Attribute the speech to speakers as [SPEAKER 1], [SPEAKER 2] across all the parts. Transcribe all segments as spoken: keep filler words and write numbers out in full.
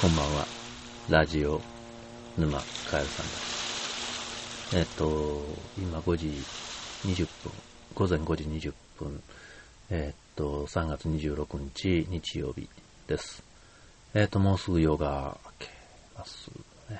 [SPEAKER 1] こんばんは。ラジオ沼カエルさんです。えっと、今ごじにじゅっぷん、午前ごじにじゅっぷん、えっと、さんがつにじゅうろくにち日曜日です。えっと、もうすぐ夜が明けますね。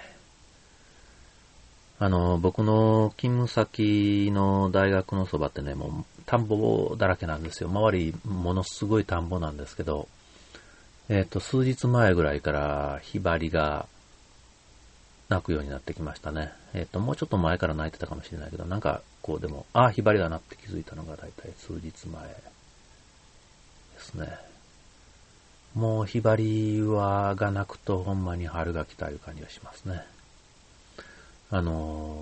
[SPEAKER 1] あの、僕の勤務先の大学のそばってね、もう田んぼだらけなんですよ。周りものすごい田んぼなんですけど、えっと、数日前ぐらいからヒバリが鳴くようになってきましたね。えっと、もうちょっと前から鳴いてたかもしれないけど、なんか、こうでも、ああ、ヒバリだなって気づいたのがだいたい数日前ですね。もうヒバリは、が鳴くとほんまに春が来たいう感じがしますね。あの、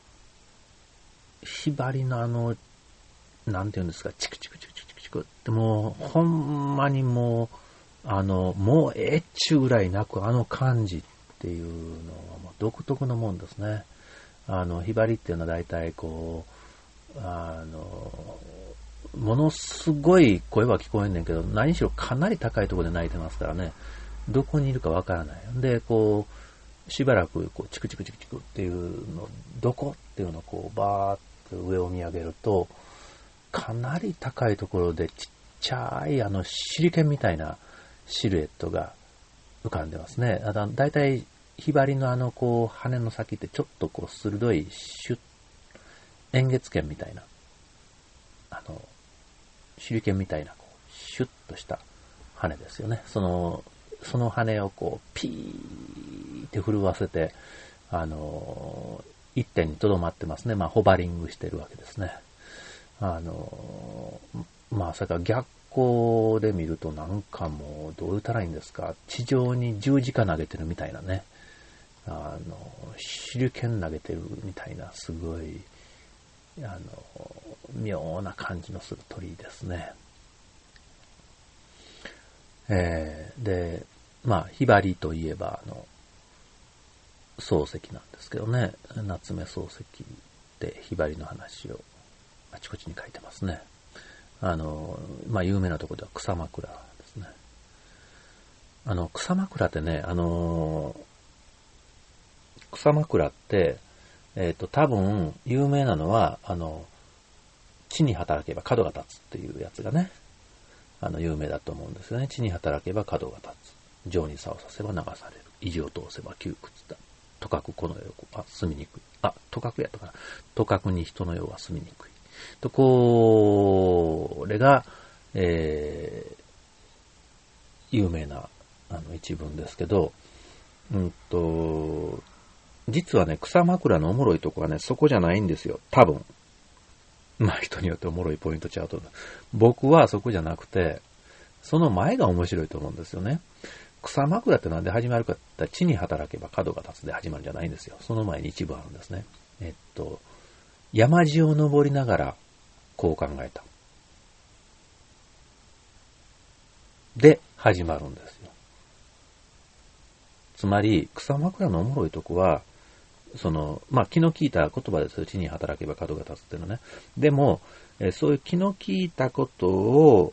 [SPEAKER 1] ヒバリのあの、なんていうんですか、チクチクチクチクチクチクってもう、ほんまにもう、あの、もうええっちゅうぐらい鳴くあの感じっていうのはもう独特のもんですね。あの、ヒバリっていうのは大体こう、あの、ものすごい声は聞こえんねんけど、何しろかなり高いところで鳴いてますからね、どこにいるかわからない。で、こう、しばらくこうチクチクチクチクっていうの、どこっていうのをこうバーッと上を見上げると、かなり高いところでちっちゃいあの手裏剣みたいなシルエットが浮かんでますね。だいたいヒバリのあのこう羽の先ってちょっとこう鋭いシュッ、円月剣みたいな、あの手裏剣みたいなこうシュッとした羽ですよね。そのその羽をこうピーって震わせて、あの一点にとどまってますね。まあホバリングしてるわけですね。あのまあそれから逆光で見るとなんかもうどう言ったらいいんですか、地上に十字架投げてるみたいなね、あの手裏剣投げてるみたいなすごいあの妙な感じのする鳥ですね。えー、でまあヒバリといえばあの漱石なんですけどね、夏目漱石でヒバリの話をあちこちに書いてますね。あのまあ有名なところでは草枕ですね。あの草枕ってね、あの草枕って、えっと、多分、有名なのは、あの、地に働けば角が立つっていうやつがね、あの、有名だと思うんですよね。地に働けば角が立つ。情に差をさせば流される。意地を通せば窮屈だ。とかくこの世は住みにくい。あ、とかくやったかな。とかくに人の世は住みにくい。と、これが、えー、有名な、あの、一文ですけど、うんと、実はね、草枕のおもろいとこはね、そこじゃないんですよ。多分。まあ人によっておもろいポイントちゃうと。僕はそこじゃなくて、その前が面白いと思うんですよね。草枕ってなんで始まるかって言ったら、地に働けば角が立つで始まるんじゃないんですよ。その前に一部あるんですね。えっと、山路を登りながら、こう考えた。で、始まるんですよ。つまり、草枕のおもろいとこは、その、まあ、気の利いた言葉ですよ。地に働けば角が立つっていうのね。でも、えそういう気の利いたことを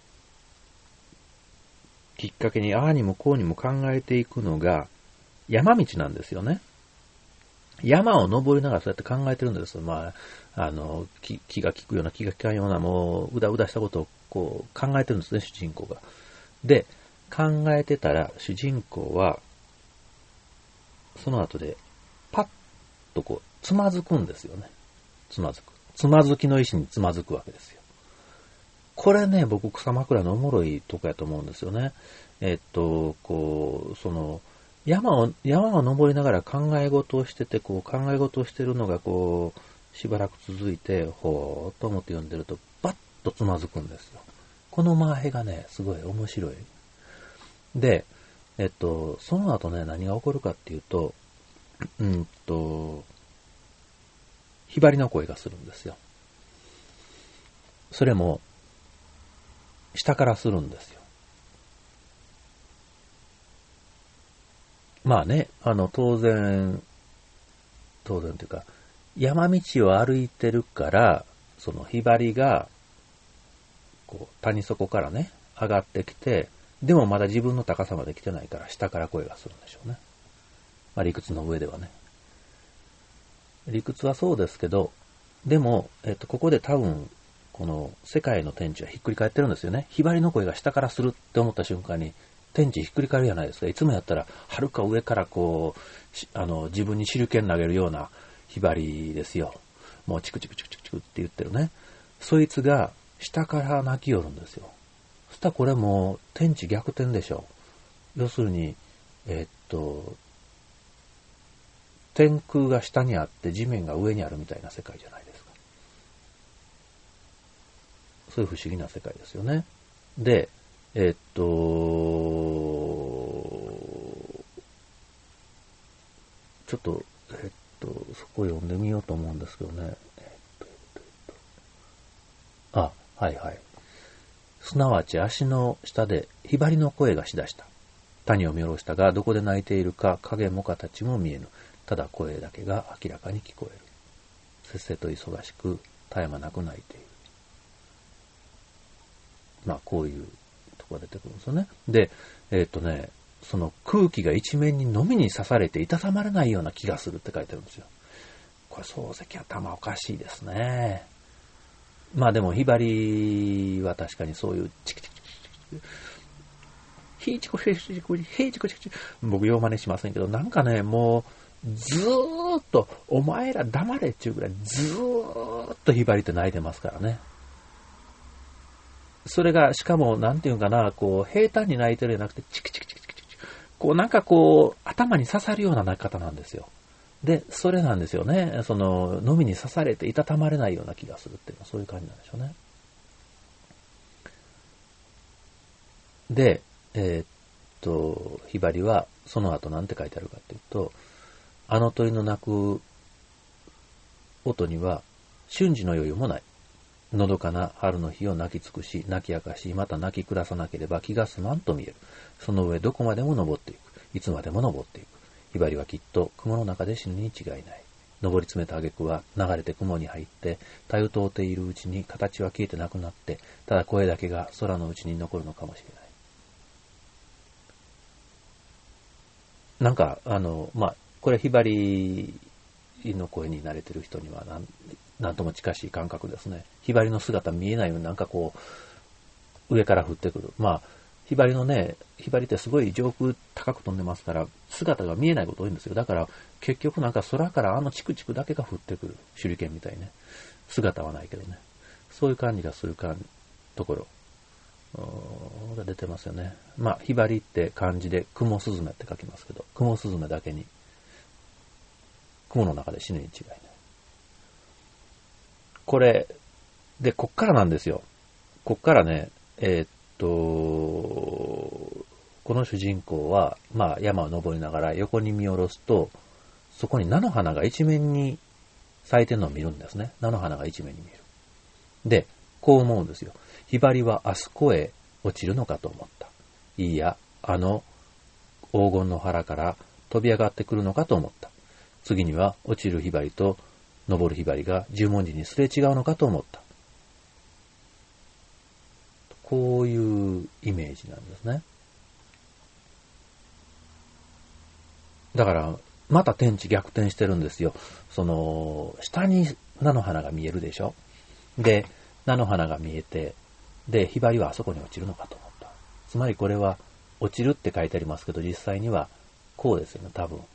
[SPEAKER 1] きっかけに、ああにもこうにも考えていくのが山道なんですよね。山を登りながらそうやって考えてるんですよ。まあ、あの、気、気が利くような気が利かんような、もう、うだうだしたことをこう考えてるんですね、主人公が。で、考えてたら、主人公は、その後で、パッとこう、つまずくんですよね。つまずく。つまずきの石につまずくわけですよ。これね、僕、草枕のおもろいとこやと思うんですよね。えっと、こう、その、山を、山を登りながら考え事をしてて、こう、考え事をしてるのが、こう、しばらく続いて、ほーっと思って読んでると、バッとつまずくんですよ。この間合いがね、すごい面白い。で、えっと、その後ね、何が起こるかっていうと、うんと、ひばりの声がするんですよ。それも、下からするんですよ。まあね、あの、当然、当然というか、山道を歩いてるから、そのひばりが、こう、谷底からね、上がってきて、 でもまだ自分の高さまで来てないから下から声がするんでしょうね。まあ理屈の上ではね。理屈はそうですけど、でも、えっと、ここで多分、この世界の天地はひっくり返ってるんですよね。ひばりの声が下からするって思った瞬間に、天地ひっくり返るじゃないですか。いつもやったら、はるか上からこう、あの、自分に手裏剣投げるようなひばりですよ。もうチクチクチクチクチクって言ってるね。そいつが下から泣きよるんですよ。そしたらこれもう天地逆転でしょ。要するに、えー、っと、天空が下にあって地面が上にあるみたいな世界じゃないですか。そういう不思議な世界ですよね。で、えー、っと、ちょっと、えー、っと、そこを読んでみようと思うんですけどね。えー、っと、えー、っと、あ、はいはい。すなわち足の下でひばりの声がしだした。谷を見下ろしたが、どこで泣いているか影も形も見えぬ。ただ声だけが明らかに聞こえる。せっせと忙しく絶え間なく泣いている。まあこういうとこが出てくるんですよね。で、えー、っとね、その空気が一面にのみに刺されていたたまれないような気がするって書いてあるんですよ。これ漱石頭おかしいですね。まあでもひばりは確かにそういうチキチキチキチキヒーチコヒーチコヒーチコチキチキ僕よう真似しませんけど、なんかね、もうずーっとお前ら黙れっちゅうぐらいずーっとひばりって泣いてますからね。それがしかもなんていうかな、こう平坦に泣いてるんじゃなくてチキチキチキチキチキこうなんかこう頭に刺さるような泣き方なんですよ。で、それなんですよね。その、のみに刺されていたたまれないような気がするっていうのはそういう感じなんでしょうね。で、えー、っと、ひばりはその後なんて書いてあるかっていうと、あの鳥の鳴く音には瞬時の余裕もない。のどかな春の日を泣き尽くし、泣き明かし、また泣き下さなければ気が済まんと見える。その上どこまでも登っていく。いつまでも登っていく。ひばりはきっと雲の中で死ぬに違いない。登り詰めた挙句は流れて雲に入って、たゆとうているうちに形は消えてなくなって、ただ声だけが空のうちに残るのかもしれない。なんか、あの、まあ、これひばりの声に慣れてる人にはなん、なんとも近しい感覚ですね。ひばりの姿見えないようになんかこう、上から降ってくる。まあ、ひばりのね、ひばりってすごい上空高く飛んでますから、姿が見えないこと多いんですよ。だから、結局なんか空からあのチクチクだけが降ってくる。手裏剣みたいね。姿はないけどね。そういう感じがするかところが出てますよね。まあ、ひばりって漢字で雲すずめって書きますけど、雲すずめだけに、雲の中で死ぬに違いない。これ、で、こっからなんですよ。こっからね、えー、っと、この主人公は、まあ、山を登りながら横に見下ろすと、そこに菜の花が一面に咲いてるのを見るんですね。菜の花が一面に見える。で、こう思うんですよ。ひばりはあそこへ落ちるのかと思った。いいや、あの黄金の腹から飛び上がってくるのかと思った。次には落ちるひばりと登るひばりが十文字にすれ違うのかと思った。こういうイメージなんですね。だから、また天地逆転してるんですよ。その、下に菜の花が見えるでしょ。で、菜の花が見えて、で、ひばりはあそこに落ちるのかと思った。つまりこれは、落ちるって書いてありますけど、実際にはこうですよね、多分。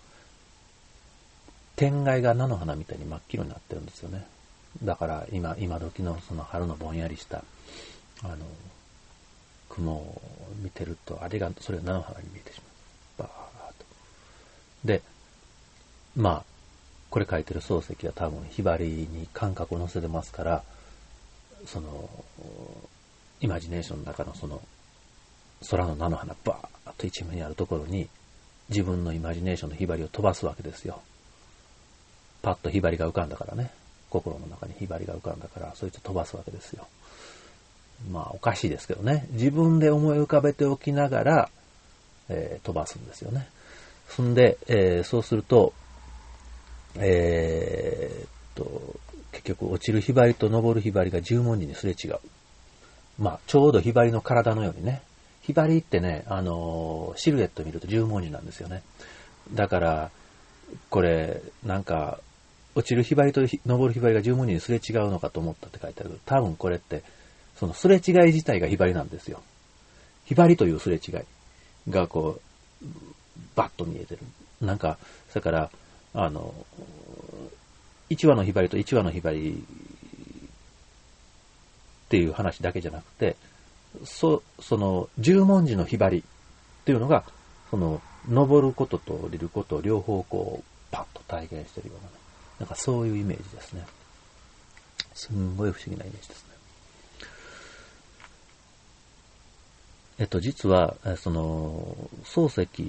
[SPEAKER 1] 天外が菜の花みたいに真っ黄色になってるんですよね。だから今、今時のその春のぼんやりした、あの、雲を見てると、あれが、それが菜の花に見えてしまう。バーッと。で、まあ、これ書いてる漱石は多分、ひばりに感覚を乗せてますから、その、イマジネーションの中のその、空の菜の花、バーッと一面にあるところに、自分のイマジネーションのひばりを飛ばすわけですよ。パッとひばりが浮かんだからね。心の中にひばりが浮かんだから、そいつ飛ばすわけですよ。まあ、おかしいですけどね。自分で思い浮かべておきながら、えー、飛ばすんですよね。そんで、えー、そうすると、えー、っと、結局落ちるひばりと登るひばりが十文字にすれ違う。まあ、ちょうどひばりの体のようにね、 ひばりってね、あの、シルエット見ると十文字なんですよね。だから、これ、なんか、落ちるひばりと登るひばりが十文字にすれ違うのかと思ったって書いてあるけど、多分これって、そのすれ違い自体がひばりなんですよ。ひばりというすれ違いがこう、バッと見えてる。なんか、だから、あの、一羽のひばりと一羽のひばりっていう話だけじゃなくて、そ、その、十文字のひばりっていうのが、その、登ることと降りることを両方こう、パッと体現してるような、ね、なんかそういうイメージですね。すんごい不思議なイメージですね。えっと、実は、その、漱石って、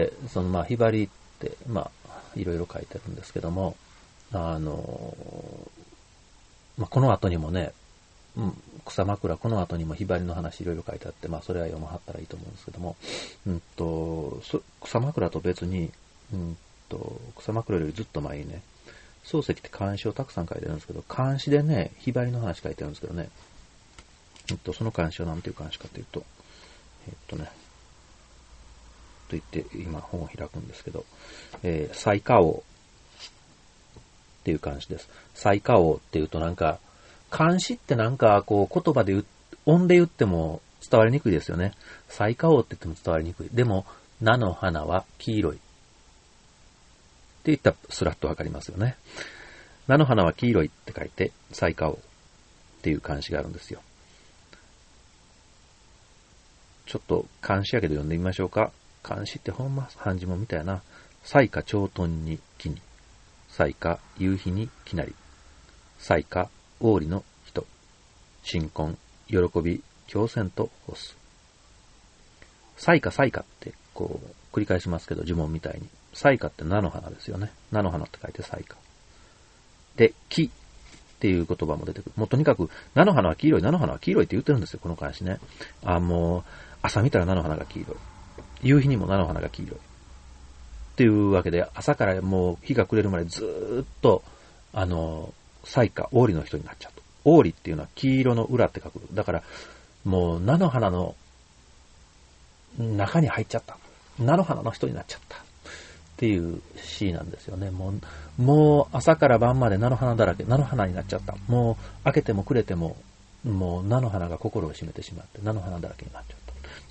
[SPEAKER 1] その、まあ、ひばりって、まあ、いろいろ書いてるんですけども、あの、まあ、この後にもね、うん、草枕、この後にもひばりの話いろいろ書いてあって、まあ、それは読まはったらいいと思うんですけども、うんと、草枕と別に、うんと、草枕よりずっと前にね、漱石って漢詩をたくさん書いてるんですけど、漢詩でね、ひばりの話書いてるんですけどね、うんと、その漢詩は何ていう漢詩かというと、えっとね、と言って今本を開くんですけど、えー、西花王っていう漢詩です。西花王っていうとなんか、漢詩ってなんかこう言葉で音で言っても伝わりにくいですよね。西花王って言っても伝わりにくい。でも、菜の花は黄色い。って言ったらスラッとわかりますよね。菜の花は黄色いって書いて、西花王っていう漢詩があるんですよ。ちょっと漢詩やけど読んでみましょうか。漢詩ってほんま漢字も見たやな。彩花長豚に木に。彩花夕日にきなり。彩花王理の人。新婚喜び狂戦と干す。彩花彩花ってこう繰り返しますけど呪文みたいに。彩花って菜の花ですよね。菜の花って書いて彩花。で、木っていう言葉も出てくる。もうとにかく菜の花は黄色い、菜の花は黄色いって言ってるんですよ、この漢詩ね。あ、もう朝見たら菜の花が黄色い。夕日にも菜の花が黄色い。っていうわけで、朝からもう日が暮れるまでずーっと、あの、彩花、王理の人になっちゃうと。王理っていうのは黄色の裏って書く。だから、もう菜の花の中に入っちゃった。菜の花の人になっちゃった。っていう詩なんですよね。もう、もう朝から晩まで菜の花だらけ、菜の花になっちゃった。もう明けても暮れても、もう菜の花が心を占めてしまって、菜の花だらけになっちゃった。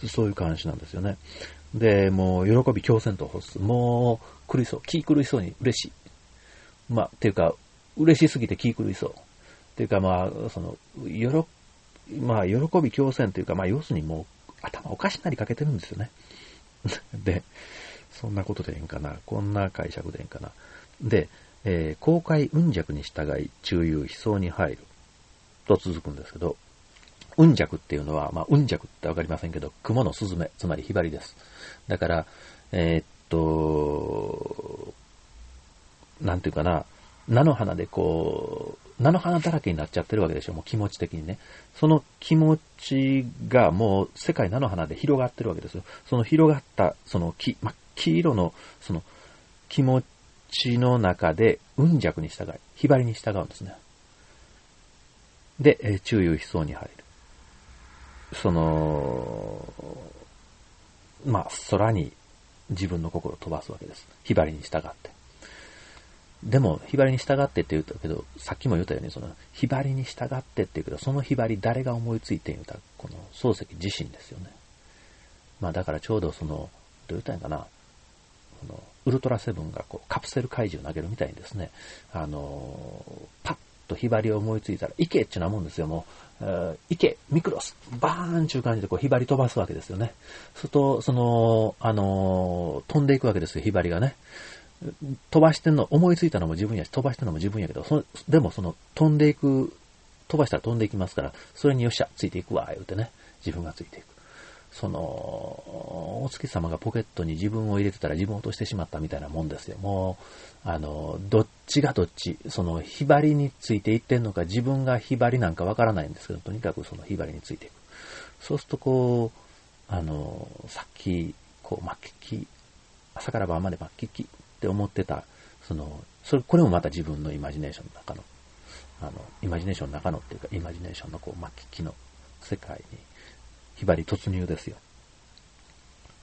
[SPEAKER 1] そういう感じなんですよね。で、もう喜び狂戦と干す。もう狂いそう。気狂いそうに嬉しい。まあ、っていうか、嬉しすぎて気狂いそう。っていうかまあ、その、よろ、まあ、喜び狂戦というか、まあ、要するにもう頭おかしなりかけてるんですよね。で、そんなことでええんかな。こんな解釈でええんかな。で、えー、公開雲弱に従い、中遊悲壮に入る。と続くんですけど、雲弱っていうのは、まあ、雲弱ってわかりませんけど、雲のスズメ、つまりひばりです。だから、えー、っと、なんていうかな、菜の花でこう、菜の花だらけになっちゃってるわけでしょ、もう気持ち的にね。その気持ちがもう世界菜の花で広がってるわけですよ。その広がった、その黄、ま、黄色の、その気持ちの中で、雲弱に従い、ひばりに従うんですね。で、えー、中遊悲壮に入る。その、まあ、空に自分の心を飛ばすわけです。ひばりに従って。でも、ひばりに従ってって言ったけど、さっきも言ったように、その、ひばりに従ってって言うけど、そのひばり誰が思いついて言うたら、この漱石自身ですよね。まあ、だからちょうどその、どう言ったんかな、このウルトラセブンがこうカプセル怪獣を投げるみたいにですね、あの、パッとひばりを思いついたら、行けってなもんですよ、もう。行けミクロスバーンっていう感じでこうひばり飛ばすわけですよね。すると、その、あの、飛んでいくわけですよ、ひばりがね。飛ばしてんの、思いついたのも自分やし、飛ばしてんのも自分やけど、そでもその飛んでいく、飛ばしたら飛んでいきますから、それによっしゃ、ついていくわ、言うてね、自分がついていく。その、お月様がポケットに自分を入れてたら自分を落としてしまったみたいなもんですよ。もう、あの、どっちがどっち、その、ひばりについていってんのか、自分がひばりなんかわからないんですけど、とにかくそのひばりについていく。そうするとこう、あの、さっき、こう、末期、朝から晩まで末期って思ってた、その、それ、これもまた自分のイマジネーションの中の、あの、イマジネーションの中のっていうか、イマジネーションのこう、末期の世界に、ひばり突入ですよ。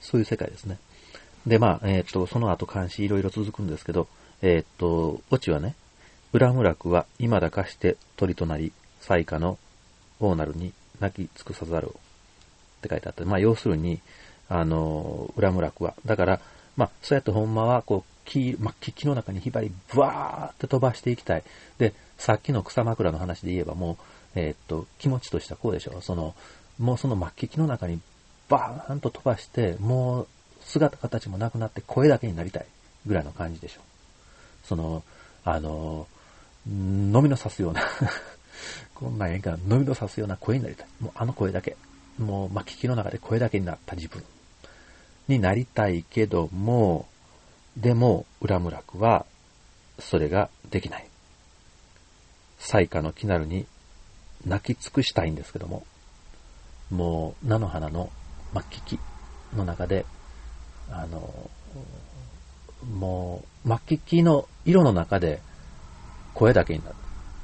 [SPEAKER 1] そういう世界ですね。で、まあ、えっと、その後監視いろいろ続くんですけど、えっと、オチはね、浦村区は今だかして鳥となり、災禍の大なるに泣き尽くさざるをって書いてあって、まあ、要するに、あの、浦村区は、だから、まあ、そうやってほんまは、こう、木、まあ、木の中にひばり、ブワーって飛ばしていきたい。で、さっきの草枕の話で言えばもう、えー、っと、気持ちとしてはこうでしょう。その、もうその末期木の中にバーンと飛ばして、もう姿形もなくなって声だけになりたいぐらいの感じでしょう。その、あの、飲みの刺すような、こんなんええから飲みの刺すような声になりたい。もうあの声だけ。もう末期木の中で声だけになった自分になりたいけども、でも、浦村区は、それができない。災禍の木なるに泣き尽くしたいんですけども、もう、菜の花の末期木の中で、あの、もう、末期木の色の中で、声だけになる。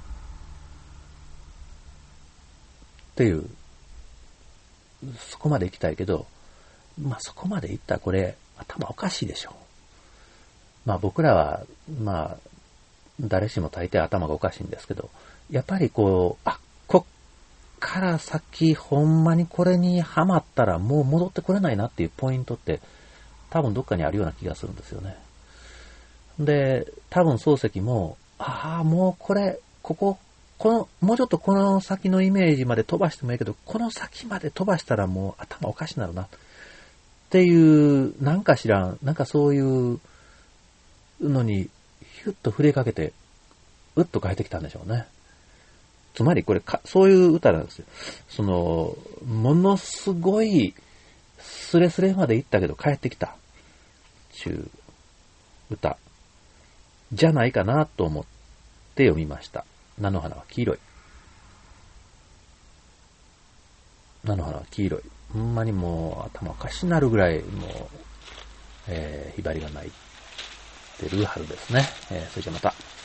[SPEAKER 1] っていう、そこまで行きたいけど、まあそこまで行ったらこれ、頭おかしいでしょ。まあ僕らは、まあ、誰しも大抵頭がおかしいんですけど、やっぱりこう、あ、こっから先、ほんまにこれにハマったらもう戻ってこれないなっていうポイントって、多分どっかにあるような気がするんですよね。で、多分漱石も、ああ、もうこれ、ここ、この、もうちょっとこの先のイメージまで飛ばしてもいいけど、この先まで飛ばしたらもう頭おかしくなるな。っていう、なんか知らん、なんかそういうのに、ヒュッと触れかけて、うっと変えてきたんでしょうね。つまりこれか、そういう歌なんですよ。その、ものすごい、スレスレまで行ったけど帰ってきた。ちゅう歌。じゃないかなと思って読みました。菜の花は黄色い。菜の花は黄色い。ほんまにもう頭おかしになるぐらい、もう、えー、ひばりが泣いてる春ですね。えー、それじゃまた。